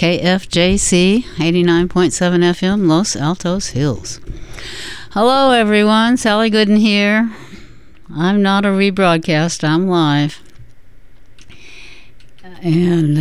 KFJC 89.7 FM, Los Altos Hills. Hello, everyone. Sally Gooden here. I'm not a rebroadcast. I'm live. And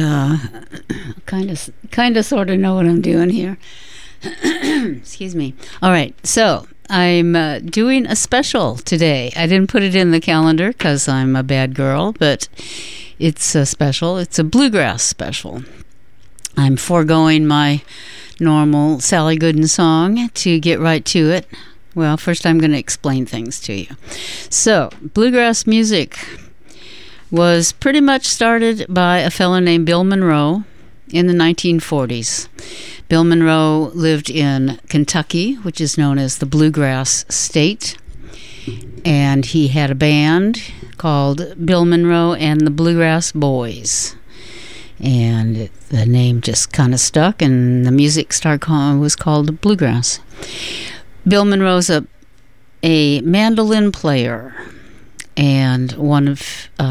kind of sort of know what I'm doing here. Excuse me. All right. So I'm doing a special today. I didn't put it in the calendar because I'm a bad girl, but it's a special. It's a bluegrass special. I'm foregoing my normal Sally Gooden song to get right to it. Well, first I'm going to explain things to you. So, bluegrass music was pretty much started by a fellow named Bill Monroe in the 1940s. Bill Monroe lived in Kentucky, which is known as the Bluegrass State, and he had a band called Bill Monroe and the Bluegrass Boys. And the name just kind of stuck, and the music was called bluegrass. Bill Monroe's a mandolin player, and one of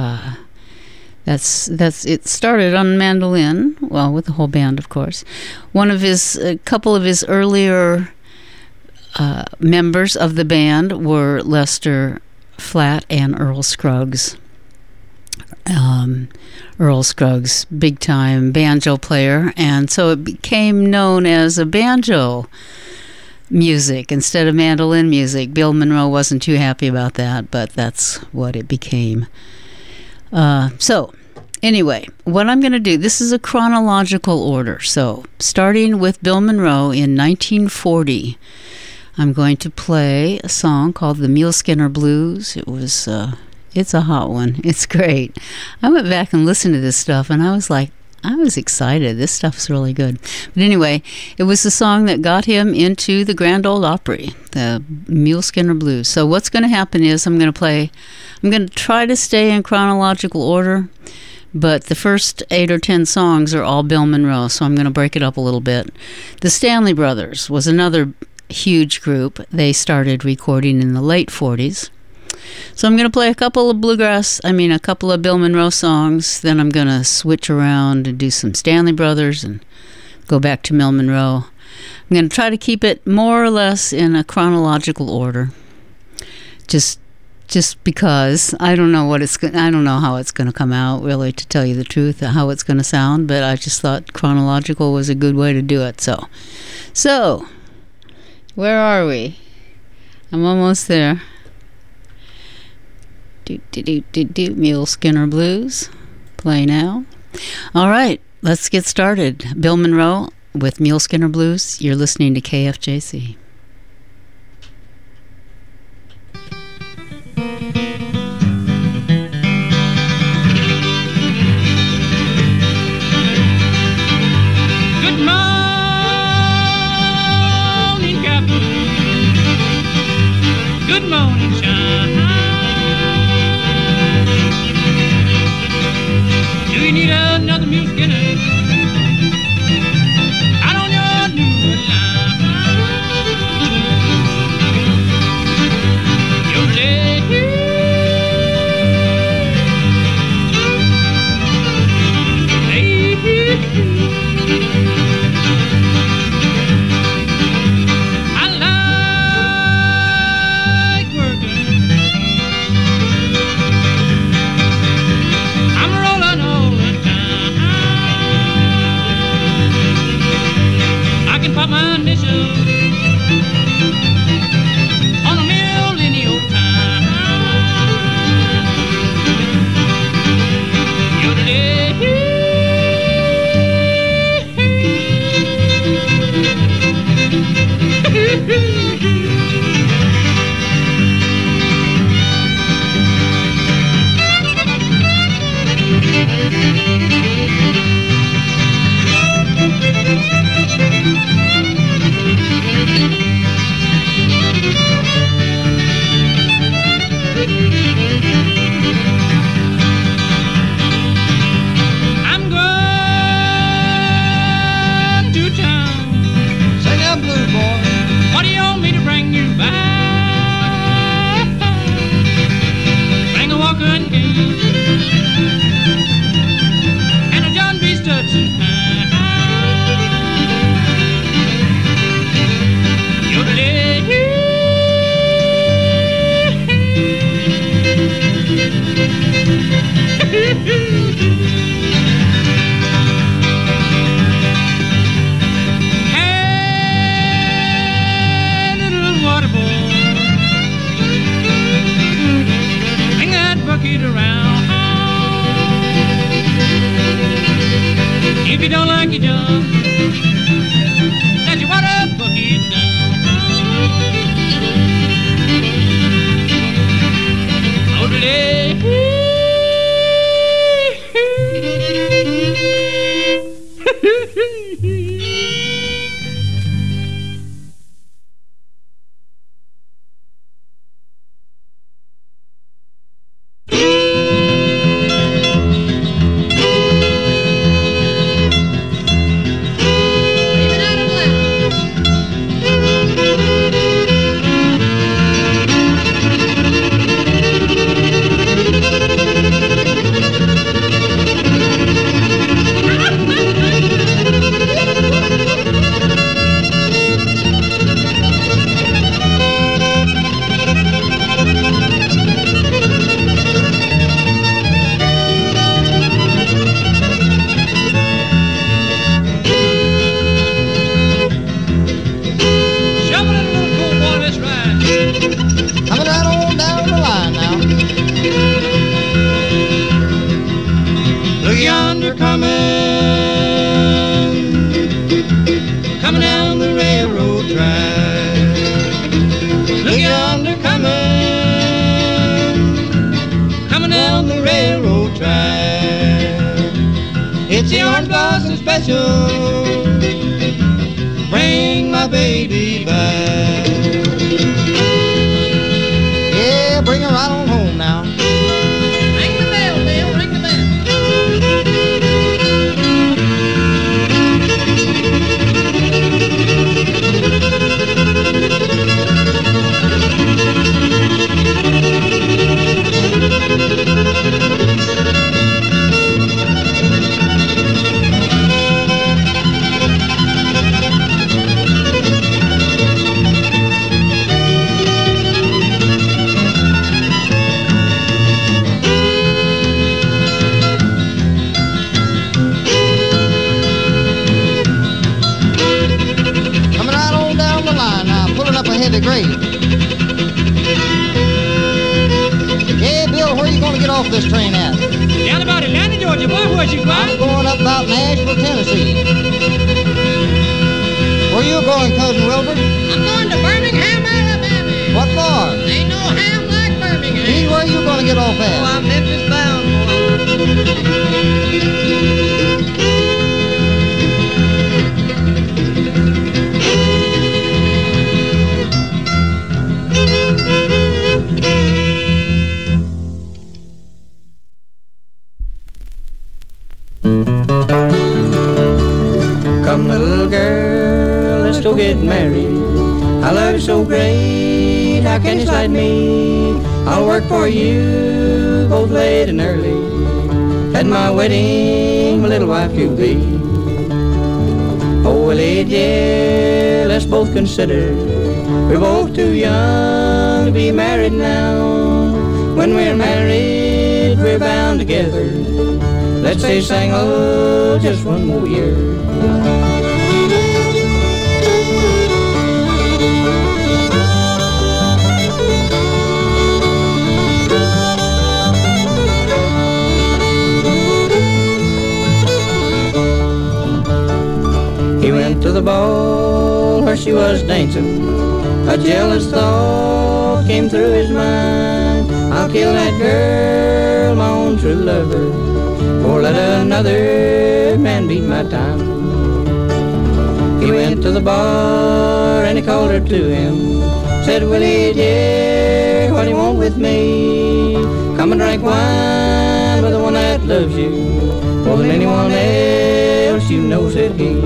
it started on mandolin, well, with the whole band, of course. A couple of his earlier members of the band were Lester Flatt and Earl Scruggs. Earl Scruggs, big-time banjo player, and so it became known as a banjo music instead of mandolin music. Bill Monroe wasn't too happy about that, but that's what it became. So, anyway, what I'm going to do, this is a chronological order. So, starting with Bill Monroe in 1940, I'm going to play a song called the Mule Skinner Blues. It's a hot one. It's great. I went back and listened to this stuff, and I was excited. This stuff's really good. But anyway, it was the song that got him into the Grand Ole Opry, the Mule Skinner Blues. So what's going to happen is I'm going to try to stay in chronological order, but the first 8 or 10 songs are all Bill Monroe, so I'm going to break it up a little bit. The Stanley Brothers was another huge group. They started recording in the late 40s. So I'm going to play a couple of Bill Monroe songs, then I'm going to switch around and do some Stanley Brothers and go back to Bill Monroe. I'm going to try to keep it more or less in a chronological order, just because I don't know how it's going to come out, really, to tell you the truth, how it's going to sound, but I just thought chronological was a good way to do it. So where are we? I'm almost there. Mule Skinner Blues. Play now. All right, let's get started. Bill Monroe with Mule Skinner Blues. You're listening to KFJC. Good morning, Captain. Good morning, Shine. Do you need another Mule Skinner out on your new line? Your lady, young. Let your water bucket down. Odelay. It's the Orange Blossom Special. Bring my baby back. Yeah, bring her right on home now. Ring the bell, Bill, ring the bell. Heavy grade. Yeah, Bill, where you going to get off this train at? Down about Atlanta, Georgia. Boy, where's you going? I'm going up about Nashville, Tennessee. Where you going, Cousin Wilbur? I'm going to Birmingham, Alabama. What for? Ain't no ham like Birmingham. Gee, where you going to get off Oh, at? I'm Memphis bound, Come, little girl, let's go get married. I love you so great, how can you slight me? I'll work for you, both late and early. At my wedding, my little wife you'll be. Oh, Willie dear, let's both consider we're both too young to be married now. When we're married, we're bound together. Let's stay single just one more year. He went to the ball where she was dancing. A jealous thought came through his mind. I'll kill that girl, my own true lover, or let another man beat my time. He went to the bar and he called her to him. Said, Willie dear, what do you want with me? Come and drink wine with the one that loves you more than anyone else you know, said he.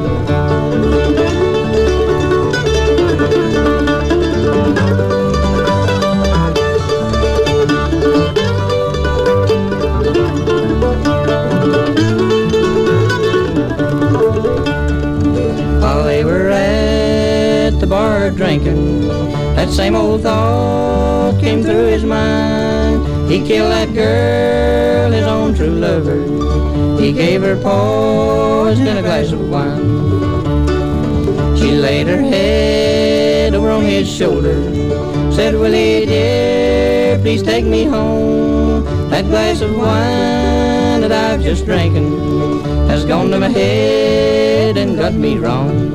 While they were at the bar drinking, that same old thought came through his mind. He killed that girl, his own true lover. He gave her poison in a glass of wine. She laid her head over on his shoulder, said, Willie dear, please take me home. That glass of wine that I've just drinking has gone to my head and got me wrong.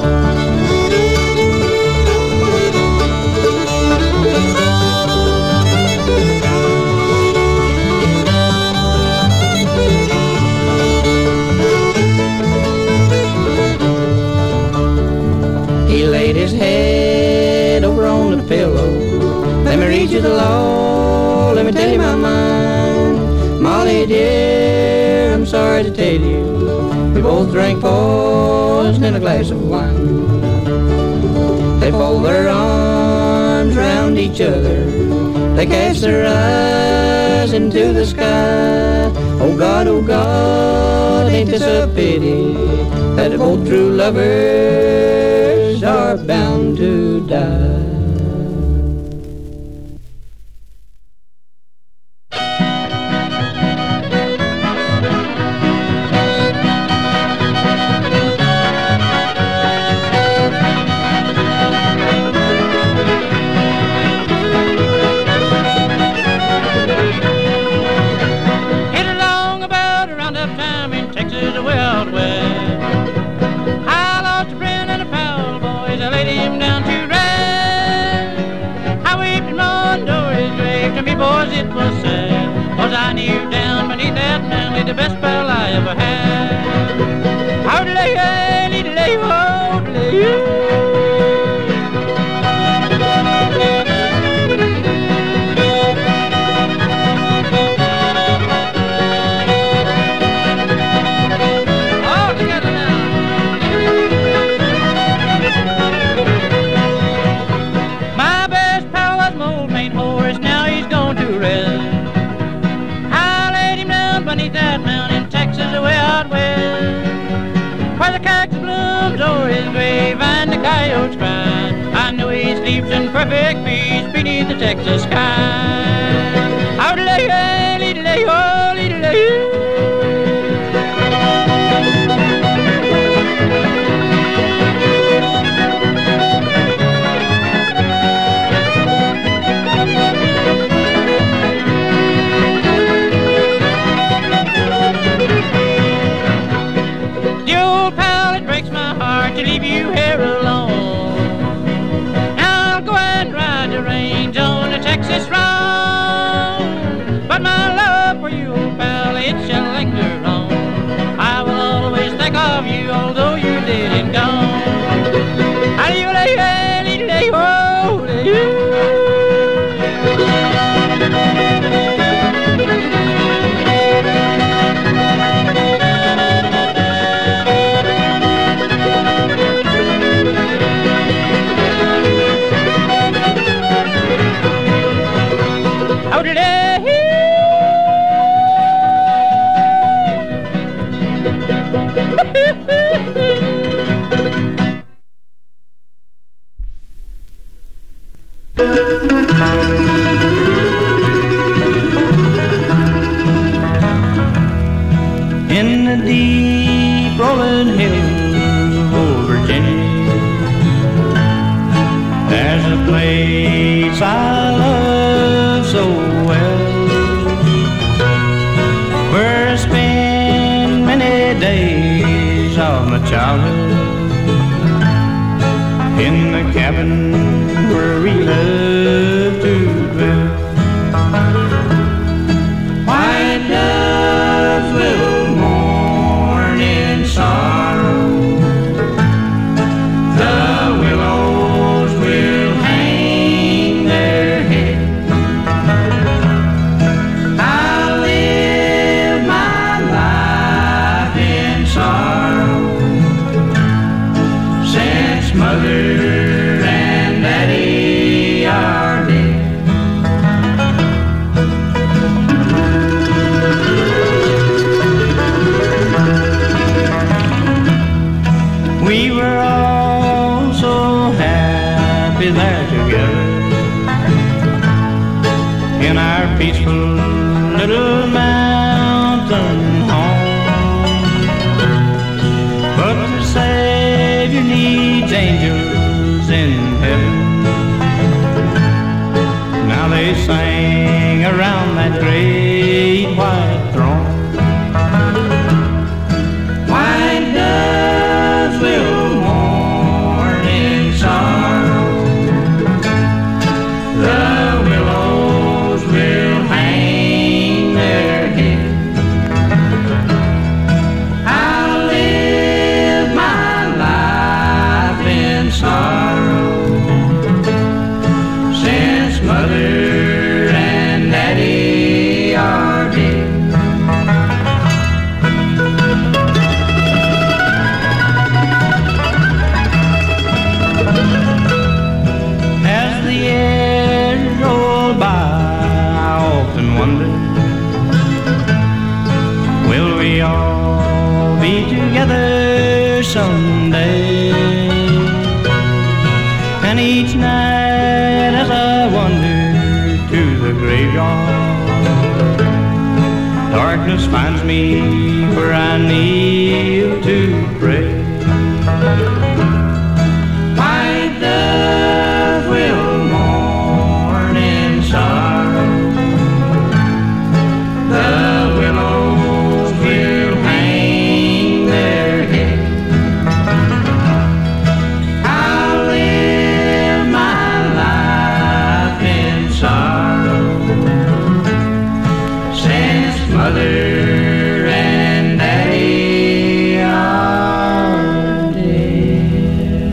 He laid his head over on the pillow. Let me read you the law, let me tell you my mind. Molly dear, I'm sorry to tell you, we both drank poison in a glass of wine. They fold their arms round each other, they cast their eyes into the sky. Oh God, ain't this a pity, that both true lovers are bound to die. Boys, it was sad, 'cause I knew down beneath that man the best pal I ever had. How to lay, oh, to lay, all together now. My best pal was my old mate Horace, now he's gone to rest. I laid him down beneath that mountain in Texas, away out west, where the cactus blooms o'er his grave and the coyotes cry. I know he sleeps in perfect peace beneath the Texas sky. Out lay, oh, lay. To leave you here alone, I'll go and ride the range on the Texas round. But my love for you, old pal, it shall linger on. I will always think of you, although you're dead and gone. In the deep rolling hills of old Virginia, there's a place I love so well, where I spend many days of my childhood, in the cabin where we loved to dwell. White doves will mourn in sorrow, the willows will hang their heads. I live my life in sorrow, since mother and daddy are dead. We were all so happy there together, in our peaceful little mountain home. But the Savior needs angels in heaven. Now they sing around that grave great white throne. White doves will mourn in sorrow. The willows will hang their head. I'll live my life in sorrow, since mother and daddy are dead. As the years roll by, I often wonder, will we all be together someday? And each night as I wander to the graveyard, darkness finds me where I kneel to pray. White dove will mourn in sorrow. The willows will hang their head. I'll live my life in sorrow, since mother and daddy are dead.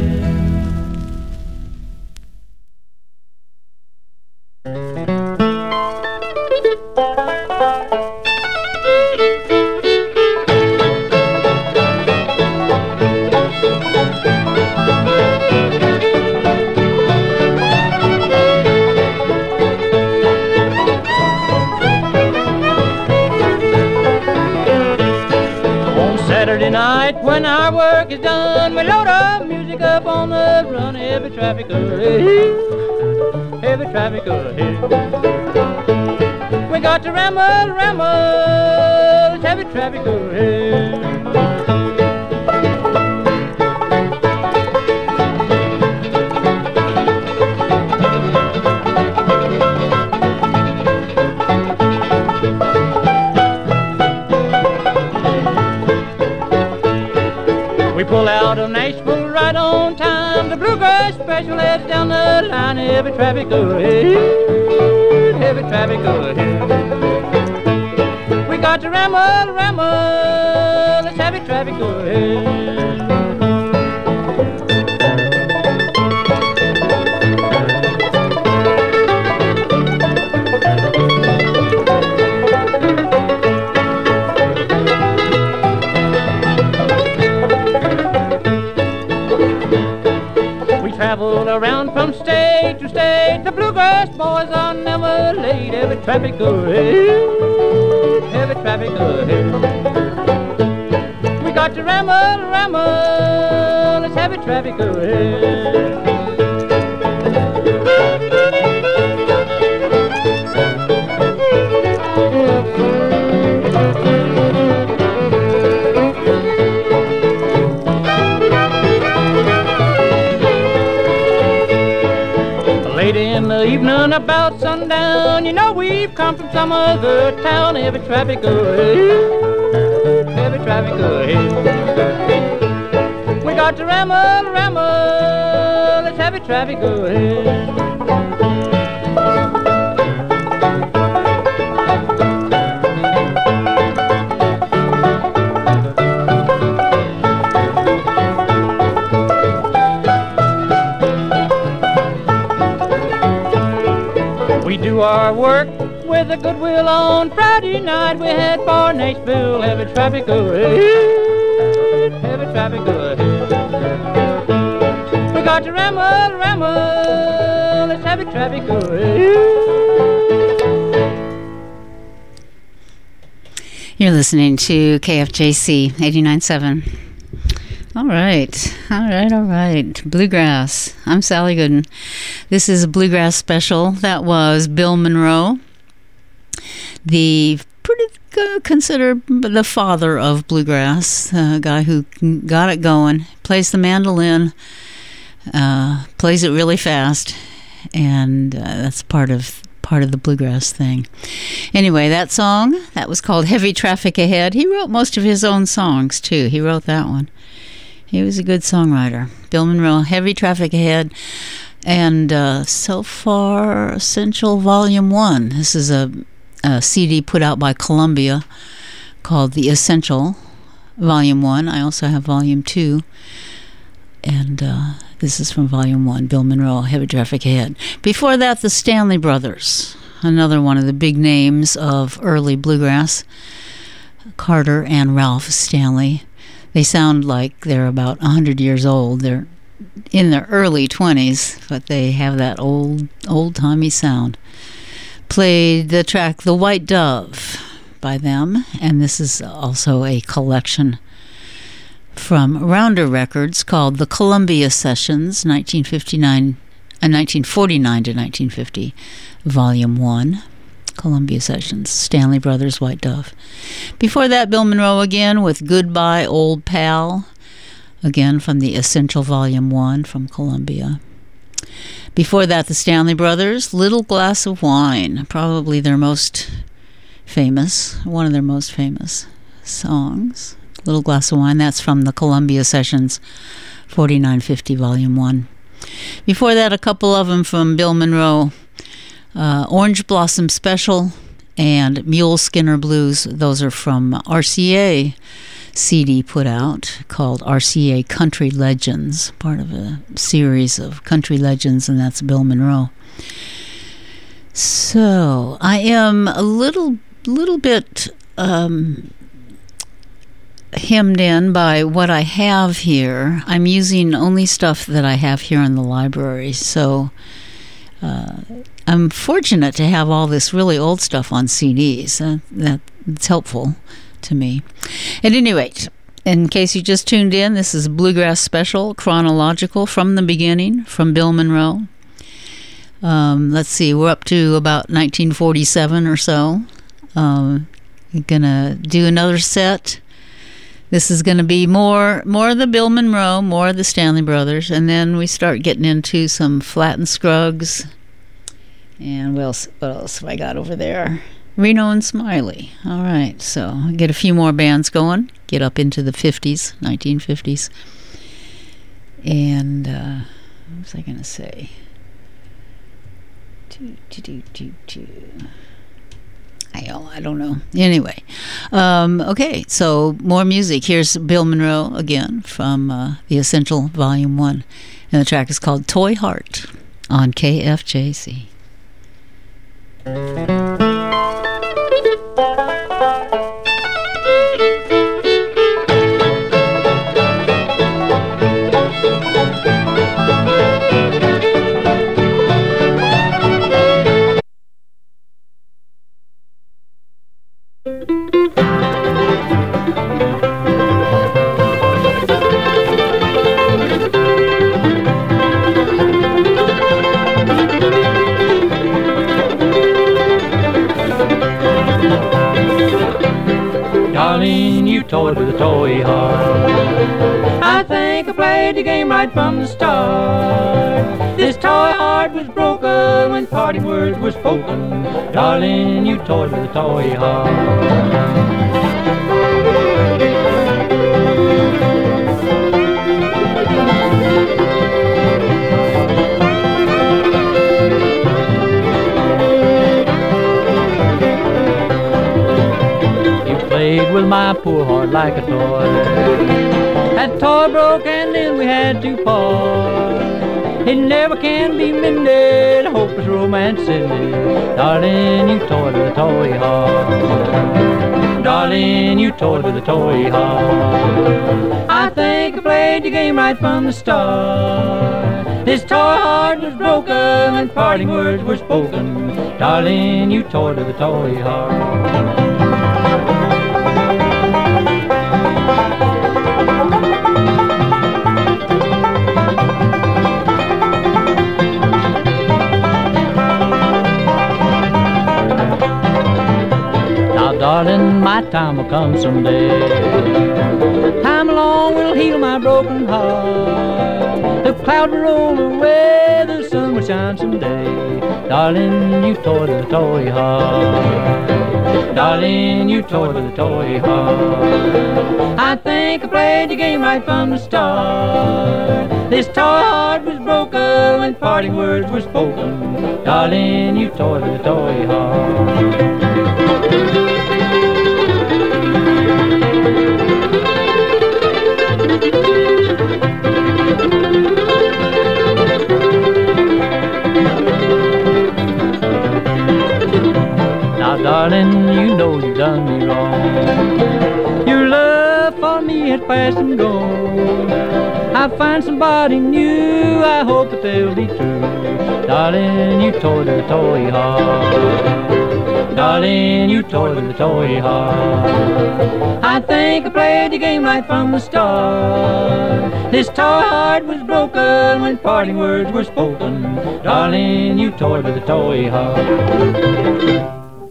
On Saturday night when our work is done, we load up music up on the run. Heavy traffic ahead, heavy traffic ahead. We got to ramble, ramble, it's heavy traffic ahead. We pull out of Nashville right on time. The Bluegrass Special heads down the line. Heavy traffic ahead, heavy traffic ahead. We got to ramble, ramble, it's heavy traffic ahead. Traveled around from state to state. The Bluegrass boys are never late. Heavy traffic ahead, heavy traffic ahead. We got to ramble, ramble, it's heavy traffic ahead. Late in the evening about sundown, you know we've come from some other town. Heavy traffic ahead, heavy traffic ahead. We got to ramble, ramble, it's heavy traffic ahead. We do our work with a goodwill. On Friday night we head for Nashville. Heavy traffic ahead, heavy traffic ahead. We got to ramble, ramble, it's heavy traffic ahead. You're listening to KFJC 89.7. All right. Bluegrass. I'm Sally Gooden. This is a Bluegrass special. That was Bill Monroe, the pretty considered the father of bluegrass, a guy who got it going, plays the mandolin, plays it really fast, and that's part of part of the bluegrass thing. Anyway, that song, that was called Heavy Traffic Ahead. He wrote most of his own songs, too. He wrote that one. He was a good songwriter. Bill Monroe, Heavy Traffic Ahead. And so far, Essential Volume 1. This is a CD put out by Columbia called The Essential Volume 1. I also have Volume 2. And this is from Volume 1, Bill Monroe, Heavy Traffic Ahead. Before that, the Stanley Brothers, another one of the big names of early bluegrass, Carter and Ralph Stanley. They sound like they're about 100 years old. They're in their early 20s, but they have that old-timey sound. Played the track The White Dove by them, and this is also a collection from Rounder Records called The Columbia Sessions, 1949 to 1950, Volume 1. Columbia Sessions, Stanley Brothers, White Dove. Before that, Bill Monroe again with Goodbye Old Pal, again from the Essential Volume 1 from Columbia. Before that, the Stanley Brothers, Little Glass of Wine, probably their most famous, one of their most famous songs. Little Glass of Wine, that's from the Columbia Sessions, 4950 Volume 1. Before that, a couple of them from Bill Monroe, Orange Blossom Special and Mule Skinner Blues. Those are from RCA CD put out called RCA Country Legends, part of a series of country legends, and that's Bill Monroe. So I am a little bit hemmed in by what I have here. I'm using only stuff that I have here in the library, so I'm fortunate to have all this really old stuff on CDs. That's helpful to me. At any rate, in case you just tuned in, this is Bluegrass Special, chronological from the beginning, from Bill Monroe. Let's see, we're up to about 1947 or so. I'm gonna do another set. This is going to be more of the Bill Monroe, more of the Stanley Brothers, and then we start getting into some Flatt and Scruggs. And what else have I got over there? Reno and Smiley. All right, so I'll get a few more bands going, get up into the 50s, 1950s. And what was I going to say? I don't know. Anyway, okay, so more music. Here's Bill Monroe again from The Essential Volume 1. And the track is called Toy Heart on KFJC. Darling, you toyed with a toy heart. I think I played the game right from the start. This toy heart was broken when parting words were spoken. Darling, you toyed with a toy heart. With my poor heart like a toy. That toy broke and then we had to part. It never can be mended, hopeless romance ended. Darling, you toyed with a toy heart. Darling, you toyed with a toy heart. I think I played the game right from the start. This toy heart was broken when parting words were spoken. Darling, you toyed with a toy heart. Darling, my time will come someday. Time alone will heal my broken heart. The cloud will roll away, the sun will shine someday. Darling, you toy with a toy heart. Darling, you toy with a toy heart. I think I played the game right from the start. This toy heart was broken when parting words were spoken. Darling, you toy with a toy heart. Now, darling, you know you've done me wrong. Your love for me has passed and gone. I find somebody new, I hope that they'll be true. Darling, you toyed with a toy heart. Darling, you toyed with a toy heart. I think I played the game right from the start. This toy heart was broken when parting words were spoken. Darling, you toyed with a toy heart.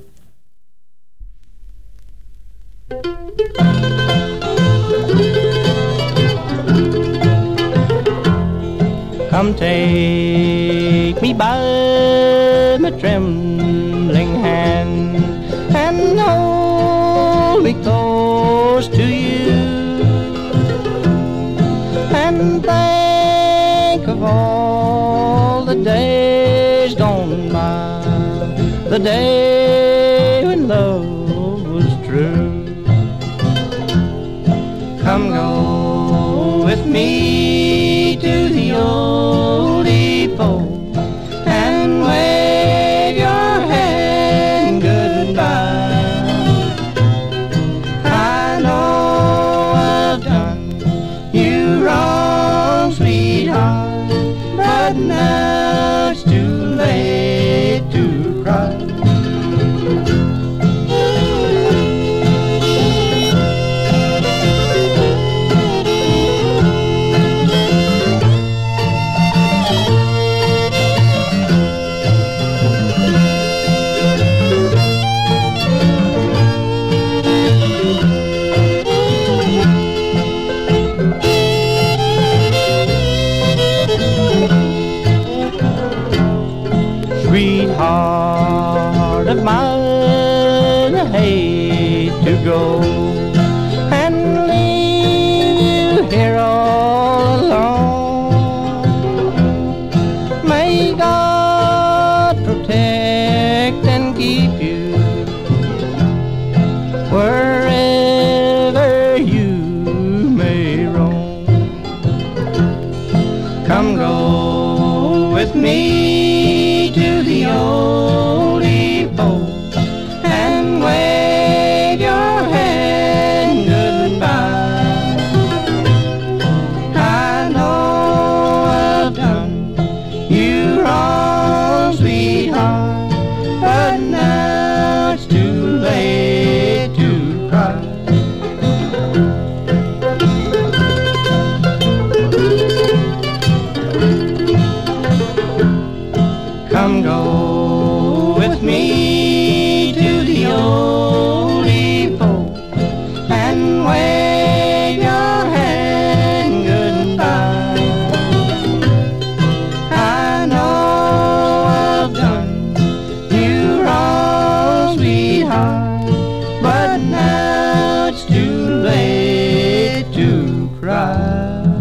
Come take me by my trembling hand and hold me close to you, and think of all the days gone by, the day when love was true. Come go with me to the old depot and wave your hand goodbye. I know I've done you wrong, sweetheart, but now it's too late to cry. Sweetheart of mine, I hate to go and leave you here all alone. May God protect and keep you wherever you may roam. Come go with me to the old depot and wave your hand goodbye. I know I've done you wrong, sweetheart, but now it's too late to cry. Come go with me to the old depot and wave your hand goodbye. I know I've done you wrong, sweetheart, but now it's too late to cry.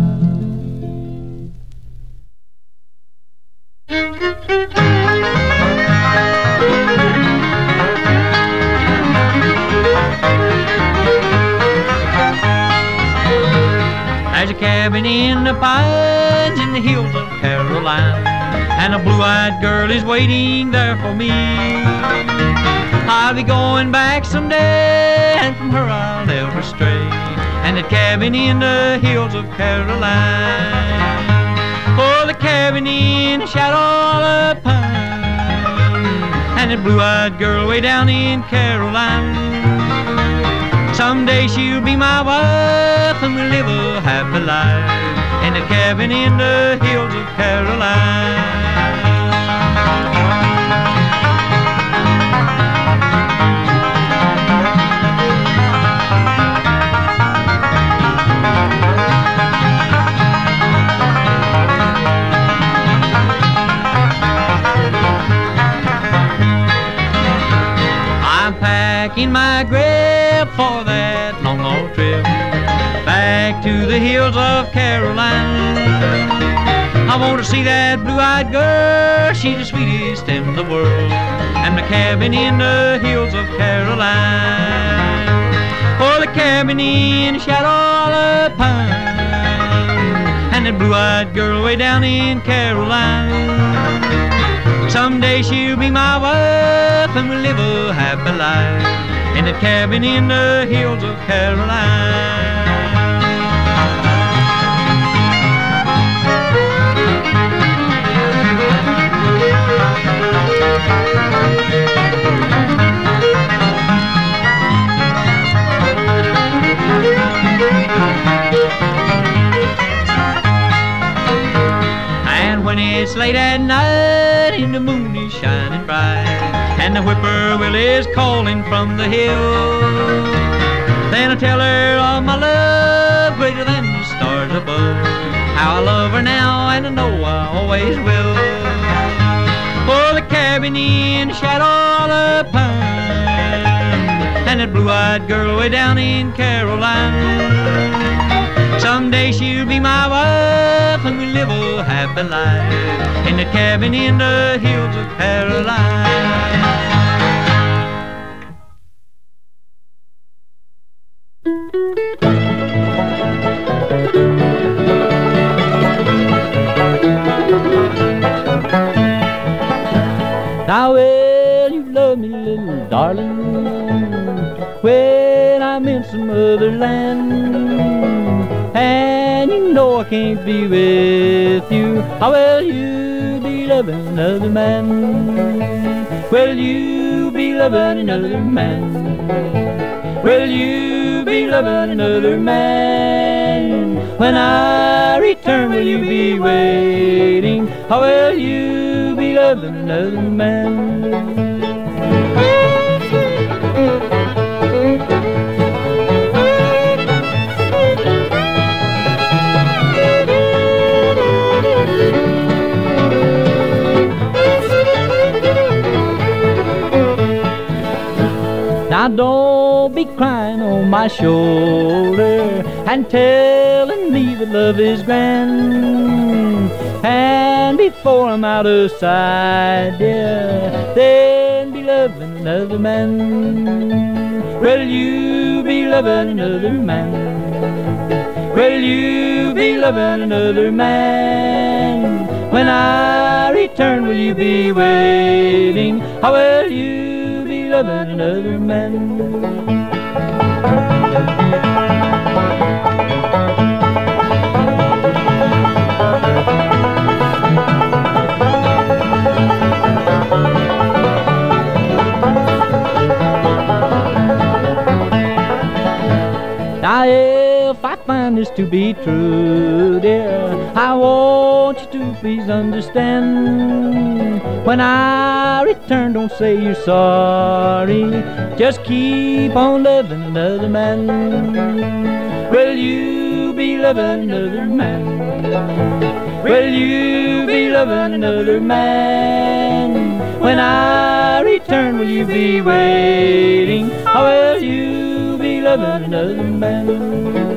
There's a cabin in the pines in the hills of Carolina, and a blue-eyed girl is waiting there for me. I'll be going back someday, and from her I'll never stray, and that cabin in the hills of Carolina. Oh, the cabin in the shadow of a pine, and that blue-eyed girl way down in Carolina. Someday she'll be my wife and we'll live a happy life in a cabin in the hills of Carolina. making my grave for that long, long trip back to the hills of Carolina. I want to see that blue-eyed girl, she's the sweetest in the world, and the cabin in the hills of Carolina. Oh, the cabin in the shadow of the pine, and that blue-eyed girl way down in Carolina. Someday she'll be my wife, and we'll live a happy life in the cabin in the hills of Carolina. And when it's late at night and the moon is shining bright and the whippoorwill is calling from the hill, then I tell her of my love greater than the stars above, how I love her now and I know I always will. Oh, the cabin in the shadow of the pine, and that blue-eyed girl way down in Carolina. Someday she'll be my wife, and we'll live a happy life in the cabin in the hills of Carolina. Now, well, you love me, little darling, when I'm in some other land, and you know I can't be with you. How will you be loving another man? Will you be loving another man? Will you be loving another man? When I return, will you be waiting? How will you be loving another man? Now don't be crying on my shoulder and telling me that love is grand. And before I'm out of sight, dear, then be loving another man. Will you be loving another man? Will you be loving another man? When I return, will you be waiting? How will you be loving another man? Now if I find this to be true, dear, I want you to please understand. When I return, don't say you're sorry, just keep on loving another man. Will you be loving another man? Will you be loving another man? When I return, will you be waiting? How will you be loving another man?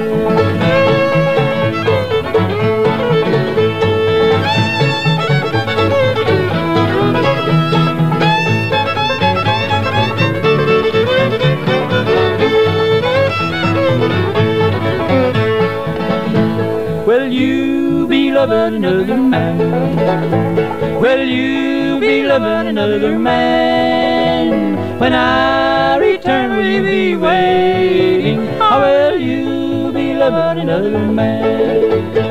Will you be loving another man? Will you be loving another man? When I return, will you be waiting? How will you be loving another man?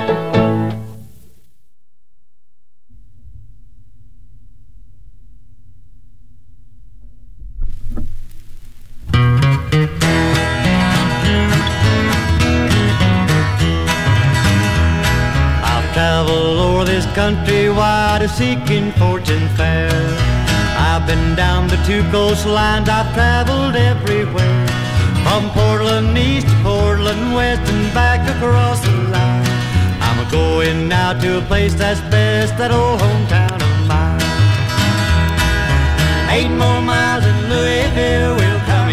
Travel over this country wide seeking fortune fair. I've been down the two coastlines, I've traveled everywhere. From Portland east to Portland west and back across the line. I'm a-going now to a place that's best, that old hometown of mine. 8 more miles and Louisville will come.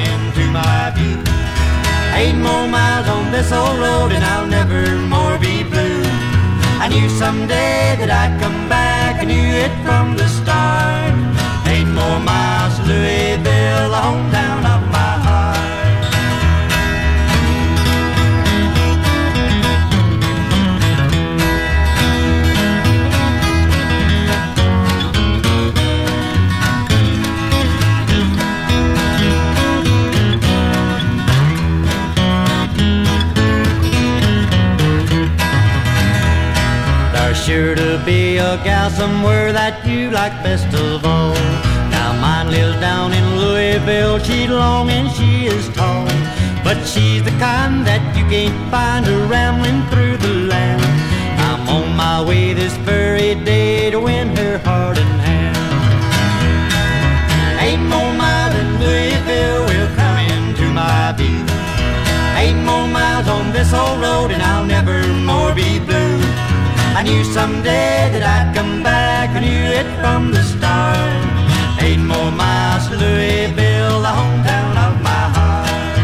this old road and I'll never more be blue. I knew someday that I'd come back, I knew it from the start. 8 more miles to Louisville, the hometown of my heart. Sure to be a gal somewhere that you like best of all. Now mine lives down in Louisville, she's long and she is tall, but she's the kind that you can't find her rambling through the land. I'm on my way this very day to win her heart and hand. 8 more miles in Louisville will come into my view. 8 more miles on this old road and I'll never more be blue. I knew someday that I'd come back, I knew it from the start. 8 more miles to Louisville, the hometown of my heart.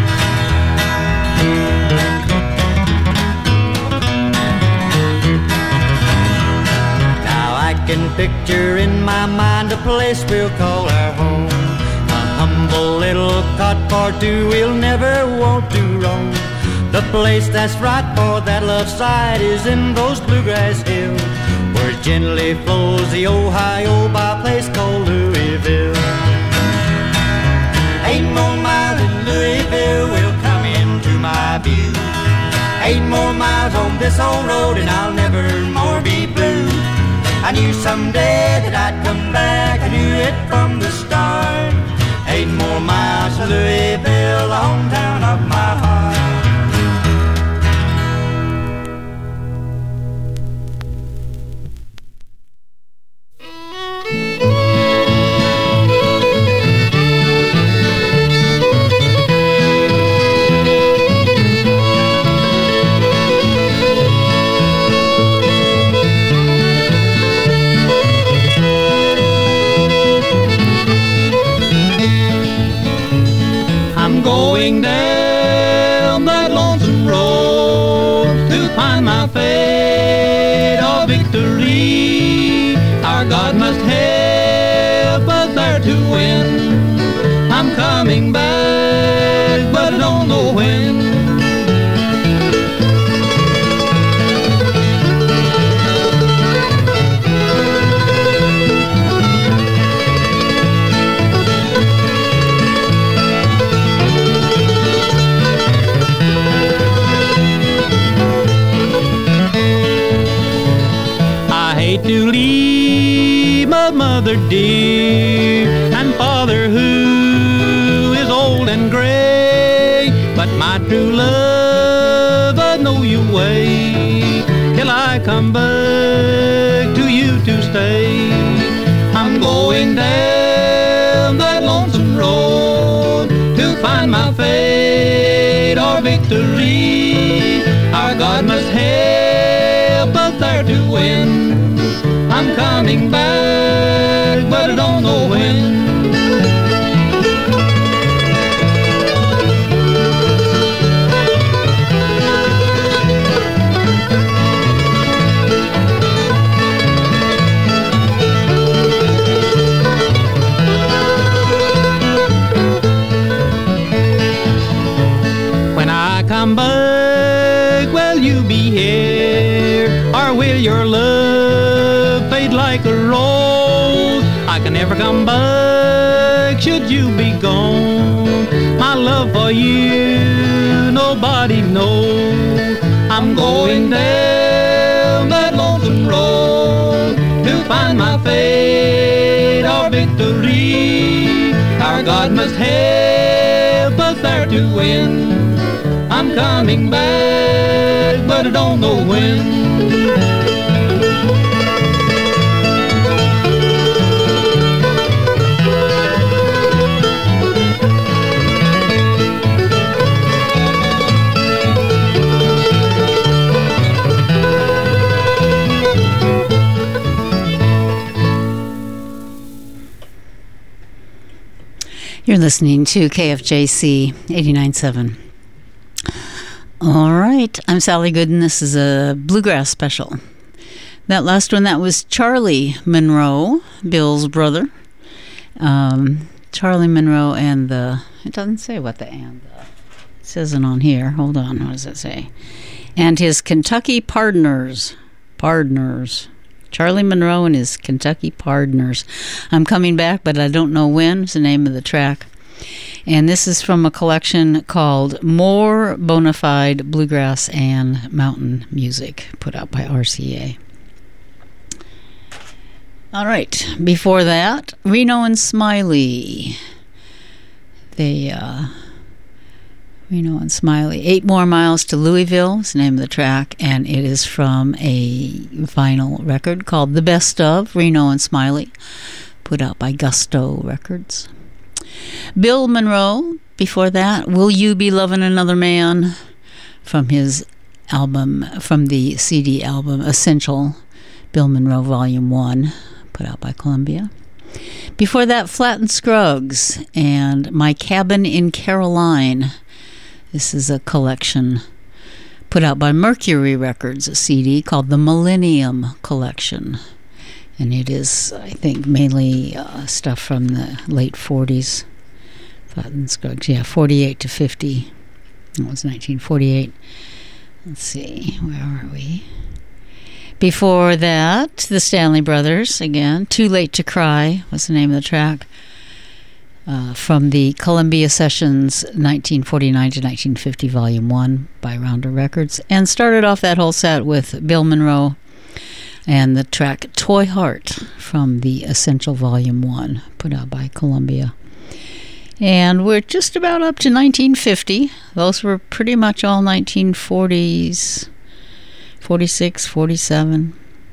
Now I can picture in my mind a place we'll call our home. A humble little cot for two we'll never want to roam. The place that's right for that love side is in those bluegrass hills, where gently flows the Ohio by a place called Louisville. 8 more miles in Louisville will come into my view. 8 more miles on this old road and I'll never more be blue. I knew someday that I'd come back, I knew it from the start. 8 more miles to Louisville, the hometown of my heart. Going down that lonesome road to find my fate or victory. Our God must help us there to win. I'm coming back, but I don't know when. To leave my mother dear and father who is old and gray, but my true love, I know you wait till I come back to you to stay. I'm going down that lonesome road to find my fate or victory. Our God must help us there to win. I'm coming back, but I don't know when. When I come back, will you be here, or will your love fade like a rose? I can never come back should you be gone. My love for you nobody knows. I'm going down that lonesome road to find my fate or victory. Our God must help us there to win. I'm coming back, but I don't know when. You're listening to KFJC 89.7. All right, I'm Sally Gooden. This is a bluegrass special. That last one, that was Charlie Monroe, Bill's brother. Charlie Monroe and the, it doesn't say what the and the, it isn't on here. Hold on, what does it say? And his Kentucky Pardners. Charlie Monroe and his Kentucky Pardners. I'm coming back, but I don't know when. It's the name of the track. And this is from a collection called More Bonafide Bluegrass and Mountain Music, put out by RCA. All right, before that, Reno and Smiley. Reno and Smiley. 8 More Miles to Louisville is the name of the track, and it is from a vinyl record called The Best Of, Reno and Smiley, put out by Gusto Records. Bill Monroe, before that, Will You Be Loving Another Man, from his album, from the CD album Essential, Bill Monroe Volume 1, put out by Columbia. Before that, Flatt and Scruggs and My Cabin in Caroline. This is a collection put out by Mercury Records, a CD called the Millennium Collection. And it is, I think, mainly stuff from the late 40s. Flatt and Scruggs, 48 to 50. It was 1948. Let's see, where are we? Before that, the Stanley Brothers, again. Too Late to Cry was the name of the track. From the Columbia Sessions 1949 to 1950, Volume 1 by Rounder Records. And started off that whole set with Bill Monroe and the track Toy Heart from the Essential Volume 1, put out by Columbia. And we're just about up to 1950. Those were pretty much all 1940s, 46, 47.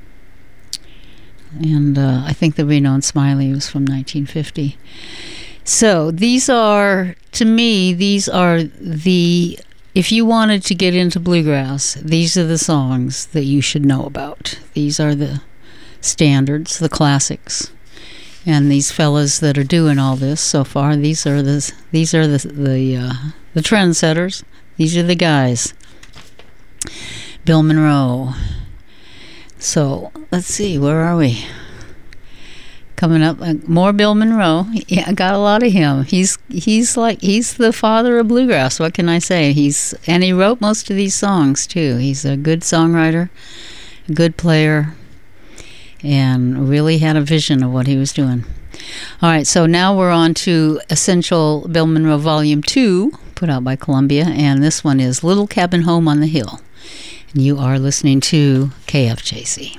And I think the Reno and Smiley was from 1950. So these are, to me, these are the, if you wanted to get into bluegrass, these are the songs that you should know about. These are the standards, the classics. And these fellas that are doing all this so far, these are the trendsetters. These are the guys. Bill Monroe. So let's see, where are we? Coming up, more Bill Monroe. Yeah, I got a lot of him. He's the father of bluegrass. What can I say? And he wrote most of these songs too. He's a good songwriter, a good player, and really had a vision of what he was doing. All right, so now we're on to Essential Bill Monroe Volume 2, put out by Columbia, and this one is Little Cabin Home on the Hill. And you are listening to KFJC.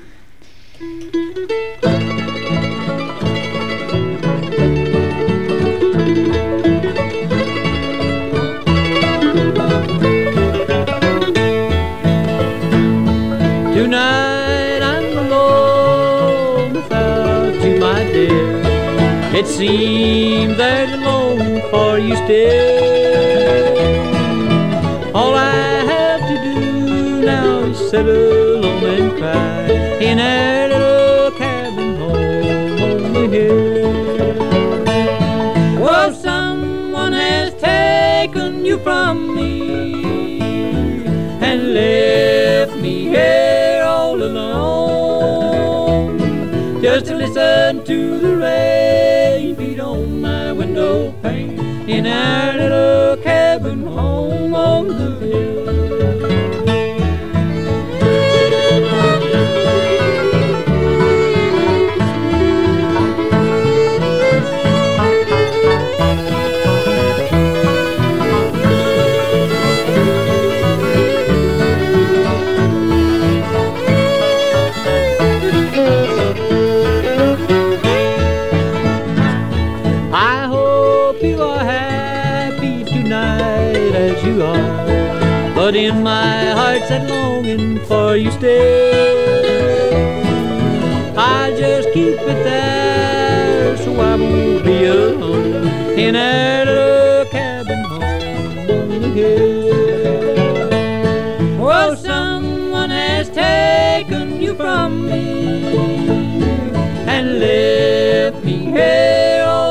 Tonight I'm alone without you, my dear. It seems there's a moan for you still. All I have to do now is sit alone and cry in our little cabin home on the hill. Well, someone has taken you from me and left me here all alone, just to listen to the rain beat on my window pane in our little cabin home on the hill. But in my heart's that longing for you still. I'll just keep it there so I won't be alone in our little cabin home on the hill. Well, someone has taken you from me and left me here all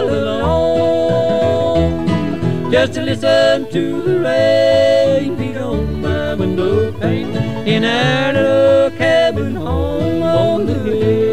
alone, just to listen to the rain beat on my in our little cabin home on the hill.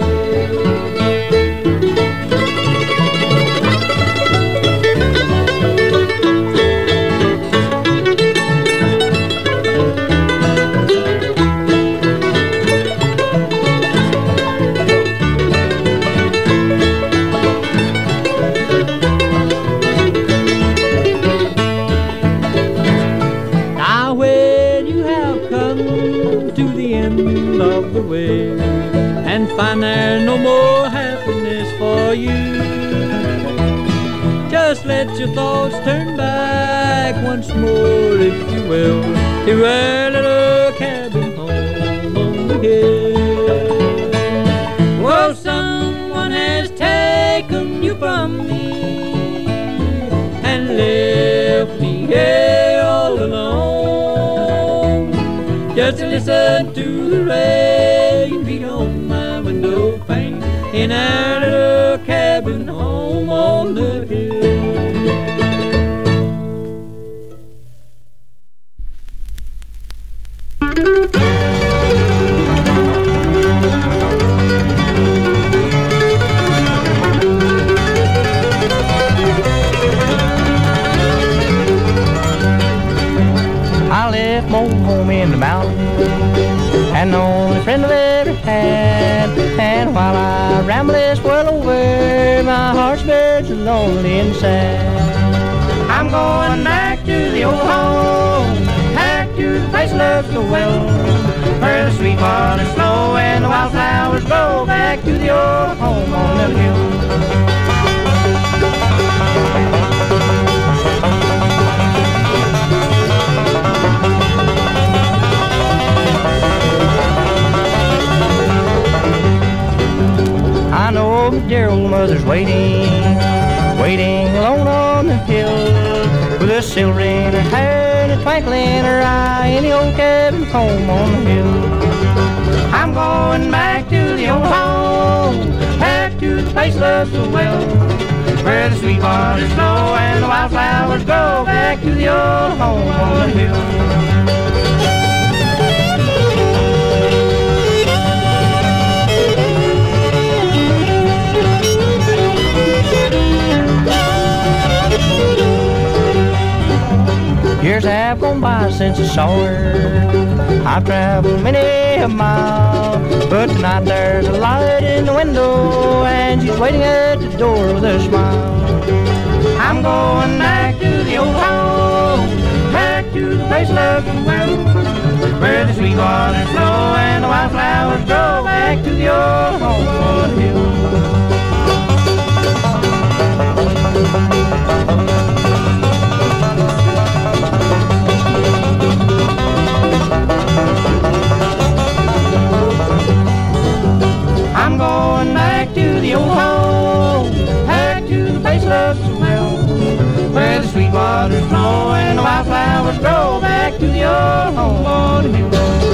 And find there's no more happiness for you. Just let your thoughts turn back once more, if you will, to our little cabin home on the hill. Well, someone has taken you from me and left me here all alone. Just to listen to the rain beat on my window pane in our little cabin home on the hill. I left my old home in the mountains, and the only friend I've ever had. And while I ramble this world over, my heart's very lonely and sad. I'm going back to the old home, back to the place I love so well, where the sweet water's flow and the wildflowers grow. Back to the old home on the hill. I know my dear old mother's waiting, waiting alone on the hill, with a silver in her hair and a twinkle in her eye, in the old cabin home on the hill. I'm going back to the old home, back to the place I love so well, where the sweet waters flow and the wildflowers grow. Back to the old home on the hill. Years have gone by since I saw her. I've traveled many a mile, but tonight there's a light in the window, and she's waiting at the door with a smile. I'm going back to the old home, back to the place I love so well, where the sweet waters flow and the wildflowers grow. Back to the old home on the hill. I'm going back to the old home, back to the place I love so well, where the sweet waters flow and the wildflowers grow. Back to the old home on the hill.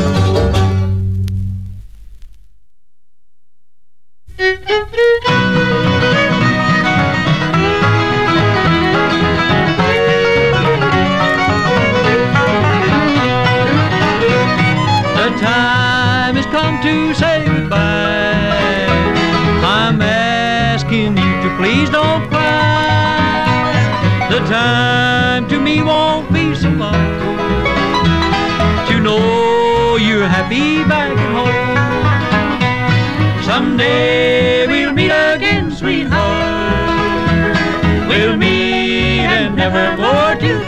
The time has come to say goodbye. I'm asking you to please don't cry. The time to me won't be so long to know you're happy back at home. Someday we'll meet again, sweetheart. We'll meet and never more to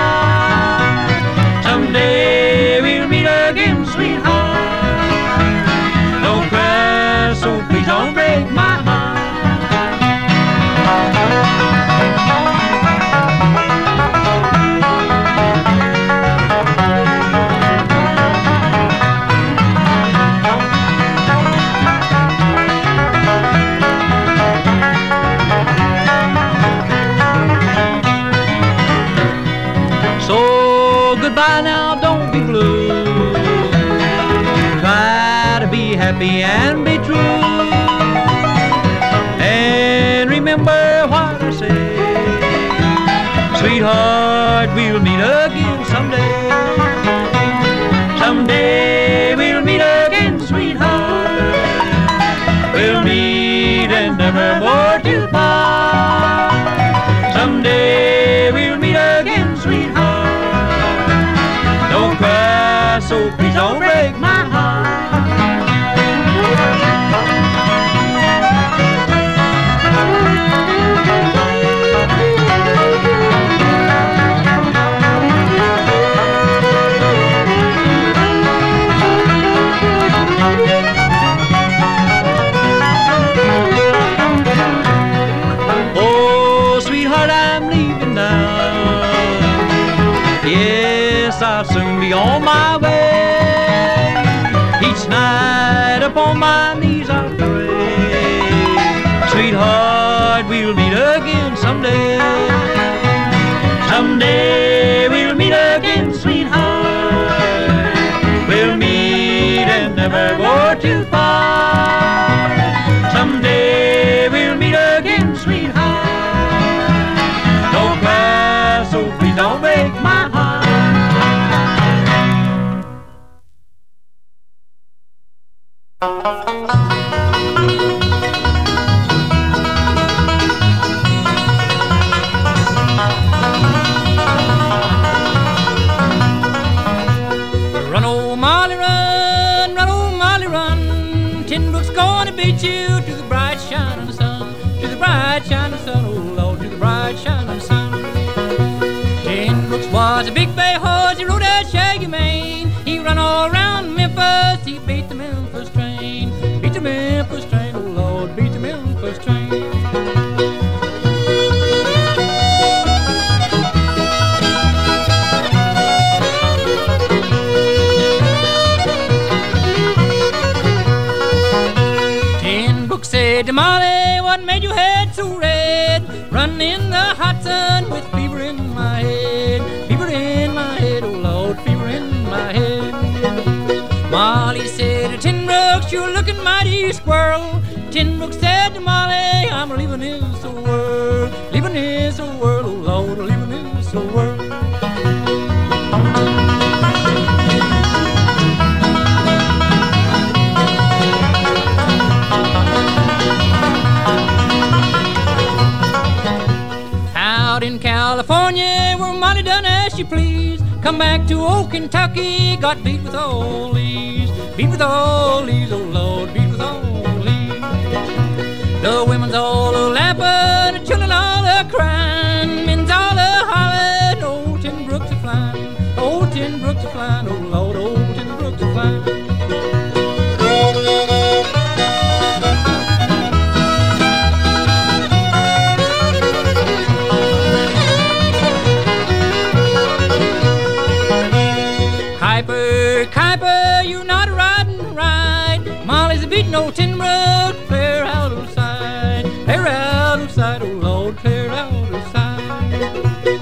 part. Someday we'll meet again, sweetheart. Don't cry, so please don't break my heart. So goodbye now, don't be blue. Try to be happy and be true. And remember what I say, sweetheart, we'll meet again someday. Someday upon my knees I'll pray. Sweetheart, we'll meet again someday. Someday we'll meet again, sweetheart. We'll meet and never go too far. Someday we'll meet again, sweetheart. Don't cry, so please don't break my heart. Run, old Molly, run, run, old Molly, run. Tin Brook's gonna beat you to the bright shining sun, to the bright shining sun, oh Lord, to the bright shining sun. Tin Brooks was a big bay horse, he rode that shaggy mane. He run all around Memphis, he beat the Memphis train, beat the Memphis train, oh Lord, beat the Memphis train. Said to Molly, what made your head so red? Running in the hot sun with fever in my head, fever in my head, oh Lord, fever in my head. Molly said to Tin Brooks, you're looking mighty squirrel. Tin Brooks said to Molly, I'm leaving this old world, leaving this old world, oh Lord, leaving this old world. In California, where Molly done as she pleased, come back to old Kentucky, got beat with all these, beat with all these, oh Lord, beat with all these. The women's all a-laughing, the children all a-crying, men's all a-hollering, old Tin Brooks a-flying, old Tin Brooks a-flying, oh Lord, old Tin Brooks a-flying. Kuiper, you're not riding right. Molly's a beating old Tin Brooks, clear out of sight, oh Lord, clear out of sight.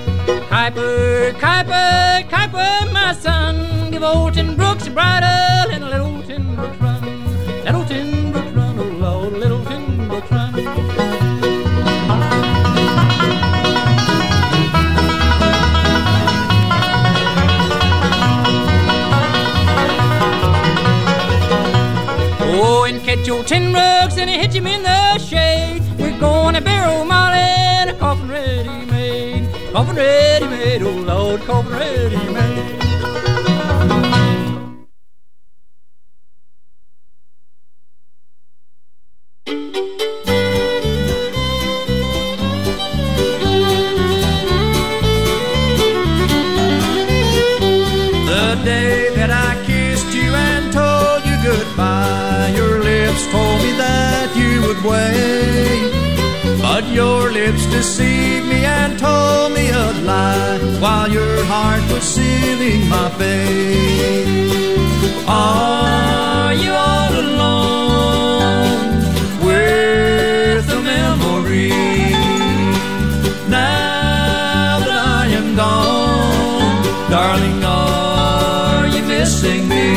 Kuiper, my son, give old Tin Brooks a bridle and let old Tin Brooks run, let old Tin Brooks run, oh Lord, let old Tin Brooks run. Oh, and catch your Tin Brooks and hit him in the shade. We're gonna bury old Molly in a coffin ready made, oh Lord, coffin ready made. The day that I kissed you and told you goodbye, your lips told me that you would wait. But your lips deceived me and told me a lie, while your heart was sealing my fate. Are you all alone with a memory? Now that I am gone, darling, are you missing me?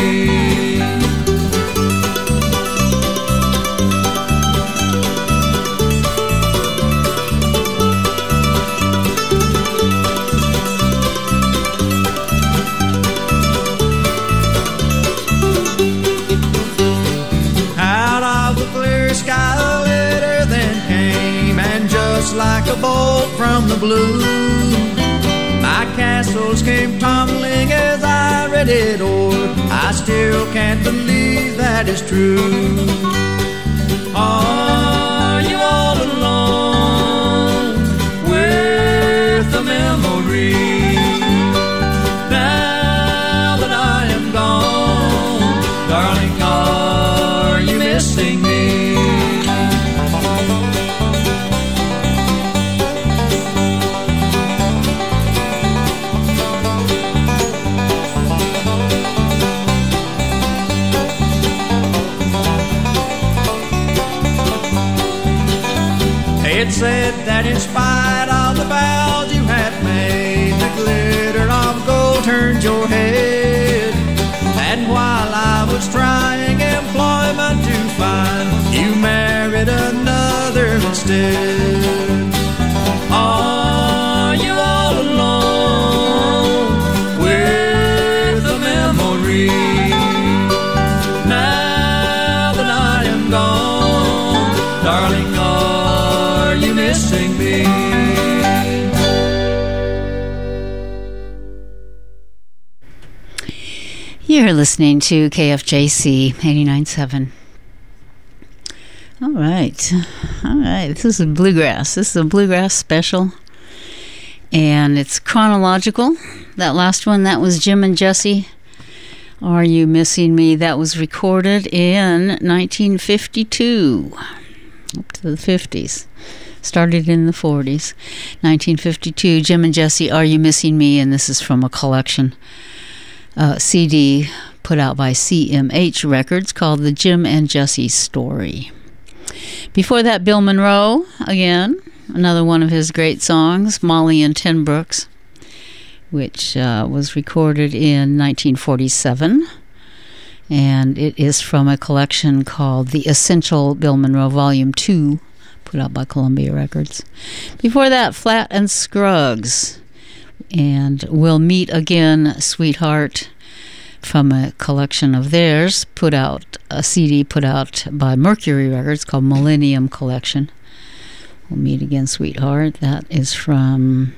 Like a bolt from the blue, my castles came tumbling as I read it o'er. I still can't believe that it's true. Are you all alone with a memory? Now that I am gone, darling, are you missing me? It said that in spite of the vows you had made, the glitter of gold turned your head. And while I was trying employment to find, you married another instead. Are you all alone with a memory? Now that I am gone, darling, are you missing me? You're listening to KFJC 89.7. All right. This is Bluegrass. This is a Bluegrass special. And it's chronological. That last one, that was Jim and Jesse. Are You Missing Me? That was recorded in 1952. Up to the 50s. Started in the 40s. 1952, Jim and Jesse, Are You Missing Me? And this is from a collection CD put out by CMH Records called The Jim and Jesse Story. Before that, Bill Monroe, again, another one of his great songs, Molly and Ten Brooks, which was recorded in 1947. And it is from a collection called The Essential Bill Monroe Volume 2, put out by Columbia Records. Before that, Flat and Scruggs, and We'll Meet Again, Sweetheart, from a collection of theirs, put out, a CD put out by Mercury Records called Millennium Collection. We'll Meet Again, Sweetheart. That is from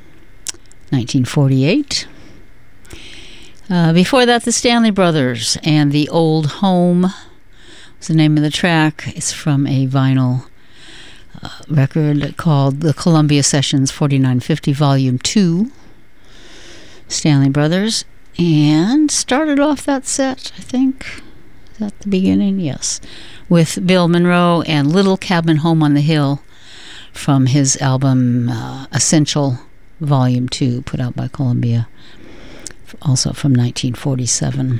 1948. Before that, the Stanley Brothers and The Old Home was the name of the track. It's from a vinyl record called The Columbia Sessions 4950 Volume 2. Stanley Brothers. And started off that set, I think. Is that the beginning? Yes. With Bill Monroe and Little Cabin Home on the Hill from his album Essential Volume 2, put out by Columbia, also from 1947.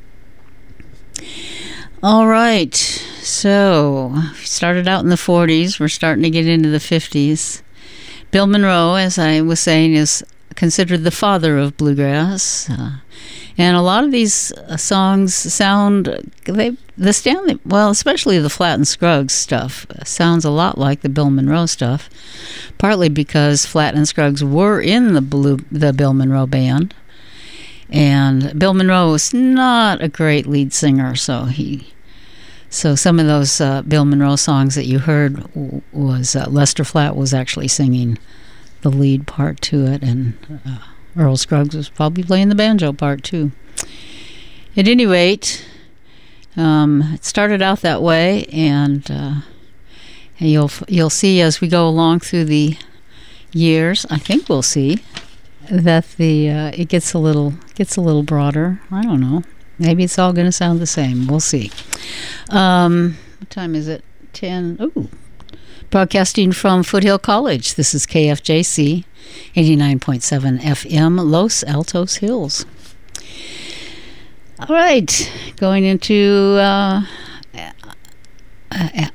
All right. So, started out in the 40s. We're starting to get into the 50s. Bill Monroe, as I was saying, is considered the father of bluegrass, and a lot of these songs sound, the Stanley, well, especially the Flat and Scruggs stuff, sounds a lot like the Bill Monroe stuff, partly because Flat and Scruggs were in the Bill Monroe band, and Bill Monroe was not a great lead singer, so some of those Bill Monroe songs that you heard was Lester Flatt was actually singing the lead part to it, and Earl Scruggs was probably playing the banjo part too. At any rate, it started out that way, and you'll see as we go along through the years. I think we'll see that it gets a little broader. I don't know. Maybe it's all going to sound the same. We'll see. What time is it? 10. Ooh. Broadcasting from Foothill College, this is KFJC 89.7 FM, Los Altos Hills. All right, going into